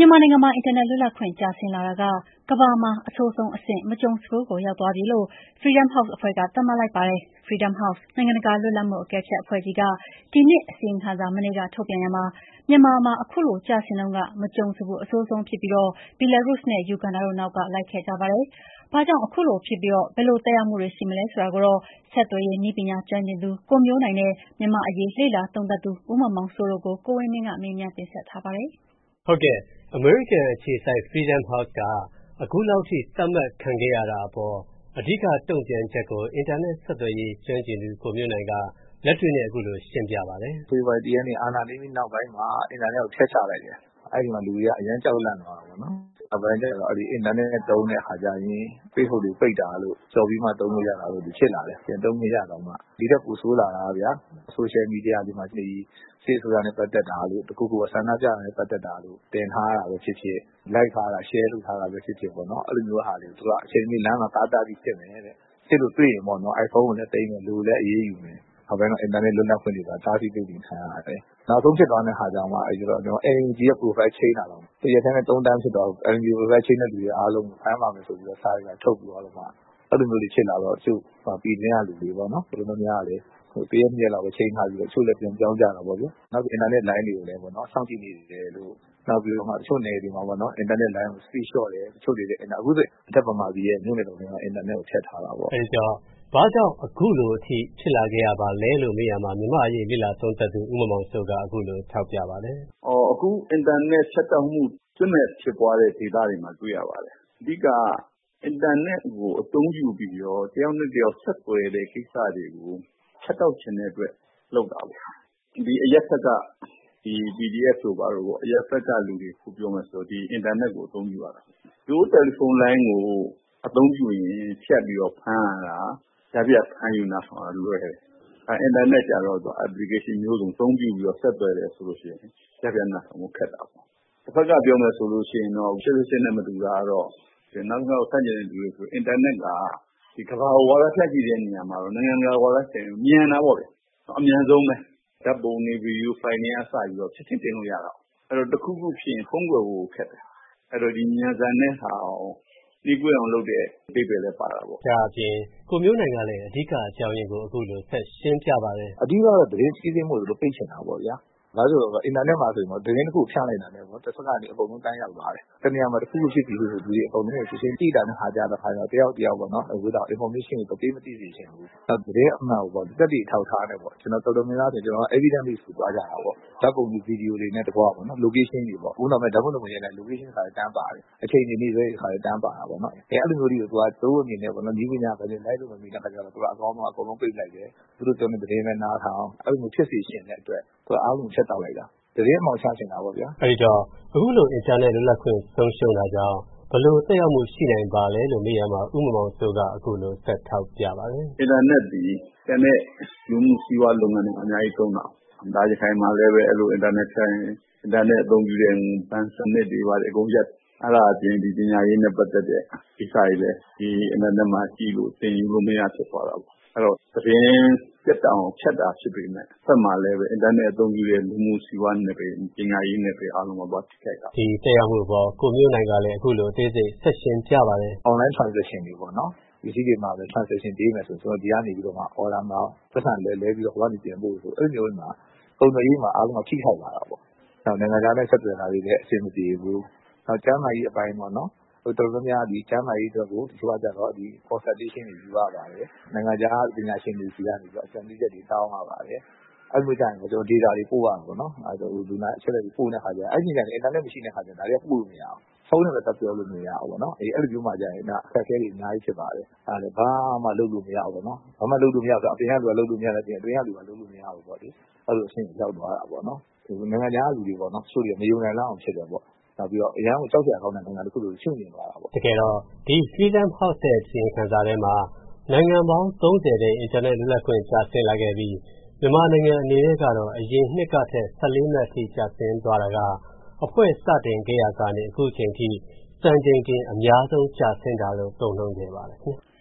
မြန်မာနိုင်ငံမှာအင်တာနက်လွတ်လပ်ခွင့်ကျဆင်းလာတာကကမ္ဘာမှာအဆိုးဆုံးအဆင့်မကြုံစဖူးကိုရောက်သွားပြီလို့ Freedom House အဖွဲ့ကသတ်မှတ်လိုက်ပါတယ်။ Freedom House နိုင်ငံတကာလွတ်လပ်မှုအကဲဖြတ်အဖွဲ့ကြီးကဒီနှစ်အစီရင်ခံစာမနေ့ကထုတ်ပြန်ရာမှာမြန်မာမှာခုလိုကျဆင်းနှုန်းကမကြုံစဖူးအဆိုးဆုံးဖြစ်ပြီးBelarus နဲ့ Uganda တို့နောက်ကလိုက်ခဲ့ကြပါတယ်။ဘာကြောင့်ခုလိုဖြစ်ပြီးဘယ်လိုသက်ရောက်မှုတွေရှိမလဲဆိုတာကိုတော့ဆက်သွယ်ရေးနည်းပညာကျွမ်းကျင်သူကိုမျိုးနိုင်နဲ့မြန်မာ့အရေးလေ့လာသုံးသပ်သူဦးမောင်မောင်စိုးတို့ကိုကိုဝင်းမင်းကမေးမြန်းတင်ဆက်ထားပါတယ်။ဟုတ်ကဲ့အမေရိကန်အခြေစိုက် Freedom House ကအခုလောက်ထိသတ်မှတ်ခံခဲ့ရတာအပေါ်အဓိကတုံ့ပြန်ချက်ကိုအင်တာနက်ဆက်သွယ်ရေးကျွမ်းကျင်သူကိုမျိုးနိုင်ကလက်တွေ့နဲ့အခုလိုရှင်းပြပါတယ်။ဖေဖော်ဝါရီ 1 ရက်နေ့အာဏာသိမ်းပြီးနောက်ပိုင်းမှာအင်တာနက်ကိုဖျက်ချလိုက်တယ်။အဲဒီမှာလူတွေကအရမ်းကြောက်လန့်သွားတာပေါ့နော်။နောက်ပိုင်းကျတော့အင်တာနက်သုံးတဲ့အခါကျရင် Facebook တွေပိတ်တာလို့ကြော်ပြီးမှသုံးလို့ရတာလို့ဖြစ်လာတယ်။ပြန်သုံးမရတော့မှဒီထက်ပိုဆိုးလာတာဗျာ။ Social Media တွေမှာစစ်အစိုးရနဲ့ပတ်သက်တာလို့တခုခုဆန္ဒပြတာနဲ့ပတ်သက်တာလို့တင်ထားတာပဲဖြစ်ဖြစ် like ထားတာ share လုပ်ထားတာပဲဖြစ်ဖြစ်ပေါ့နော်အဲ့လိုမျိုးဟာတွေသူကအချိန်ကြီးလမ်းမှာတားပြီးဖြစ်မယ်တဲ့ဖြစ်လို့တွေ့ရင်ပေါ့နော် iPhone ကိုလည်းသိမ်းမယ်လူလည်းအေးအေးယူမယ်နောက်ပိုင်းတော့ internet လွတ်လပ်ခွင့်တွေကတားဆီးပိတ်ပင်ခံရတယ်နောက်ဆုံးဖြစ်သွားတဲ့ဟာကြောင့်မှကျွန်တော် NUG ရဲ့ profile chain တာတော့တရက်တည်းနဲ့3တန်းဖြစ်သွားတော့ NUG profile chain တဲ့လူတွေအားလုံးကိုဖမ်းပါမယ်ဆိုပြီးတော့စာရီကထုတ်ပြီးတော့မှအဲ့လိုမျိုးတွေဖြစ်လာတော့သူပြည်တွင်းကလူတွေပေါ့နော်ဘယ်လိုများလဲတရက်နှစ်ရက်လောက်ပဲချိန်ထားပြီးတော့ချို့လည်းပြန်ပြောင်းကြတာပေါ့ဗျာနောက် internet line တွေကိုလည်းပေါ့နော်စောင့်ကြည့်နေတယ်လို့နောက်ပြီးတော့မှတချို့နယ်တွေမှာပေါ့နော် internet line ကို speed short တယ်တချို့တွေလည်းအခုဆိုအထက်ပမာပြည်ရဲ့မြို့နယ်တော်များ internet ကိုဖြတ်ထားတာပေါ့အဲဒီတော့ဘာကြောင့်အခုလိုအထိဖြစ်လာခဲ့ရပါလဲလို့မေးရမှာမြန်မာအရေးလေ့လာသုံးသပ်သူဦးမောင်မောင်စိုးကအခုလိုထောက်ပြပါတယ်အခု internet ဖြတ်တောက်မှုစွနဲ့ဖြစ်ပွားတဲ့ဒေသတွေမှာတွေ့ရပါတယ်အဓိကအင်တာနက်ကိုအသုံးပြုပြီးတော့တယောက်နဲ့တယောက်ဆက်သွယ်တဲ့ကိစ္စတွေကိုဖြတ်တောက်ခြင်းတဲ့အတွက်လုပ်တာပေါ့ဒီအရက်ဆက်ကဒီ PDF ဆိုပါတော့အရက်ဆက်ကလူတွေကိုပြောမယ်ဆိုဒီအင်တာနက်ကိုအသုံးပြုရတာဒီတယ်လီဖုန်းလိုင်းကိုအသုံးပြုရင်ဖြတ်ပြီးတော့ဖမ်းရတာပြဖမ်းယူနာဆိုတာလွယ်တယ်အင်တာနက်ကြတော့ application မျိုးစုံသုံးပြုပြီးတော့ဆက်သွယ်တယ်ဆိုလို့ရှိရင်ပြနာဆောင်ခက်တာပေါ့တစ်ဖက်ကပြောမယ်ဆိုလို့ရှိရင်တော့ရှင်းနဲ့မတူတာကတော့နောက်ဆက်ကျင်တဲ့လူတွေဆိုအင်တာနက်ကဒီကမ္ဘာဝါဒဖြတ်ကြည့်တဲ့နေရာမှာတော့နိုင်ငံတကာဝါဒဖြတ်မြန်တာပေါ့ဗျအမြန်ဆုံးပဲဓာတ်ပုံတွေဗီဒီယိုဖိုင်တွေအစပြီးတော့ချက်ချင်းတင်လို့ရတာအဲ့တော့တစ်ခုခုဖြစ်ရင်ဖုန်းကွယ်ဖို့ခက်တယ်အဲ့တော့ဒီမြန်ဆန်တဲ့ဟာဒီကွယ်အောင်လုပ်တဲ့အဓိပ္ပာယ်လည်းပါတာပေါ့ဒါအပြင်ကိုမျိုးနိုင်ကလည်းအဓိကအကြောင်းရင်းကိုအခုလိုဆက်ရှင်းပြပါတယ်အဓိကတော့သတင်းစီးဆင်းမှုလို့ပိတ်ချင်တာပေါ့ဗျာဒါဆိုတော့အင်တာနက်မှာဆိုရင်တော့သတင်းတစ်ခုဖြန့်လိုက်တာနဲ့ပေါ့တစ်စက္ကန့်ဒီအကုန်လုံးတန်းရောက်သွားတယ်။တနေရာမှာတစ်ခုခုဖြစ်ပြီးဆိုလူတွေအကုန်လုံးကိုရှင်းကြည့်တာနဲ့ဟာကြတော့ခါတော့တယောက်ပေါ့နော်without information ကိုပေးမသိစေချင်ဘူး။နောက်သတင်းအမှန်ကိုပေါ့တက်တည်ထောက်ထားနေပေါ့ကျွန်တော်တော်တော်များများဆိုကျွန်တော် evidence base ကိုသွားကြတာပေါ့ဓာတ်ပုံတွေဗီဒီယိုတွေနဲ့တကွာပေါ့နော် location တွေပေါ့ဦးနောက်မဲ့ဓာတ်ပုံတွေရဲ့ location ခါတန်းပါတယ်အချိန်တွေနေ့စွဲခါတန်းပါတာပေါ့နော်အဲ့လိုမျိုးတွေကိုသူကတိုးအနေနဲ့ပေါ့နော်ဒီပညာပဲလိုက်လို့မမီတဲ့ခါကျတော့သူကအကောင်းဆုံးအကုန်လုံးပိတ်လိုက်တယ်သူတို့ပြောနေသတင်းပဲနားထောင်အဲ့လိုမျိုးဖြစ်စေချင်တဲ့အတွက်သူအားလုံးချက်တောက်လိုက်တာသတင်းအမောင်ချချင်တာပေါ့ဗျာအဲဒီတော့အခုလိုအင်တာနက်လွတ်လပ်ခွင့်ဆုံးရှုံးတာကြောင့်ဘယ်လိုသက်ရောက်မှုရှိနိုင်ပါလဲလို့မေးရမှာဥမ္မောင်စိုးကအခုလိုဆက်ထောက်ပြပါတယ်အင်တာနက်ဒီတနေ့လူမှုစီးပွားလုပ်ငန်းတွေအများကြီးသုံးတာဒါကြခိုင်မှာလည်းပဲအဲ့လိုအင်တာနက်ဆိုင်အင်တာနက်အသုံးပြုတဲ့ဘဏ်စနစ်တွေပါအကုန်ရက်အဲ့ဒါအပြင်ဒီပညာရေးနဲ့ပတ်သက်တဲ့ကိစ္စတွေလည်းဒီအင်တာနက်မှာကြည့်လို့သင်ယူလို့မရဖြစ်သွားတာပေါ့အဲ့တော့သတင်းပြတ်တောင်ဖြတ်တာဖြစ်ပေမဲ့ဆက်မှာလည်းပဲအင်တာနက်အသုံးပြုတဲ့လူမှုစီးပွားနယ်ပယ်ပညာရေးနယ်ပယ်အားလုံးမှာထိခိုက်တာဒီတက်ရောက်မှုပေါ်ကိုမျိုးနိုင်ကလည်းအခုလိုအသေးစိတ်ဆက်ရှင်းပြပါတယ် online transaction တွေပေါ့နော်ဒီစီးတွေမှာပဲ transaction ပေးမယ်ဆိုတော့ဒီကနေပြီးတော့မှ order မှာပတ်စံလဲပြီးတော့ဟိုကနေပြန်ပို့ဆိုအဲ့လိုမျိုးမှာပုံစံကြီးမှာအားလုံးထိခိုက်လာတာပေါ့နောက်နိုင်ငံခြားနဲ့ဆက်သွယ်တာတွေလည်းအဆင်မပြေဘူးနောက်ကျန်းမာရေးအပိုင်းပေါ့နော်တော်တော်များဒီကျန်းမာရေးအတွက်ကိုဒီလိုကြတော့ဒီ consultation တွေယူရပါတယ်နိုင်ငံခြားပညာရှင်တွေစီကနေပြီးတော့အကြံပြုချက်တွေတောင်းရပါတယ်အဲ့လိုကြရင်ကျွန်တော် data တွေပို့ရမှာပေါ့နော်အဲ့တော့လူနာအချက်တွေပို့တဲ့ခါကျရင်အဲ့ဒီကနေ internet မရှိတဲ့ခါကျရင်ဒါတွေကပို့လို့မရအောင်ဖုန်းနဲ့ပဲတက်ပြောလို့မရအောင်ပေါ့နော်အဲ့လိုမျိုးမှကြရင်ဒါအခက်အခဲတွေအများကြီးဖြစ်ပါတယ်အဲ့ဒါဘာမှလုပ်လို့မရဘူးပေါ့နော်ဘာမှလုပ်လို့မရဆိုအပြင်ကလူကလုပ်လို့မရတဲ့ပြင်အတွင်းကလူကလုပ်လို့မရဘူးပေါ့ဒီအဲ့လိုအဆင့်ရောက်သွားတာပေါ့နော်နိုင်ငံခြားလူတွေပေါ့နော်ဆိုတွေမယုံနိုင်လောက်အောင်ဖြစ်တယ်ပေါ့နောက်ပြီးတော့အရန်ကိုကြောက်ကြရကောင်းတဲ့နိုင်ငံတစ်ခုလိုရှုမြင်သွားတာပေါ့တကယ်တော့ဒီ Freedom House ရဲ့အစီရင်ခံစာထဲမှာနိုင်ငံပေါင်း30တဲ့အင်တာနက်လွတ်လပ်ခွင့်ကျဆင်းလာခဲ့ပြီးမြန်မာနိုင်ငံအနေနဲ့ကတော့အရင်နှစ်ကထက်14မှတ်ထိကျဆင်းသွားတာကအဖွဲ့စတင်ခဲ့ရကနေအခုချိန်ထိစံချိန်တင်အများဆုံးကျဆင်းတာလို့သုံးနှုန်းခဲ့ပါတယ်ခင်ဗျ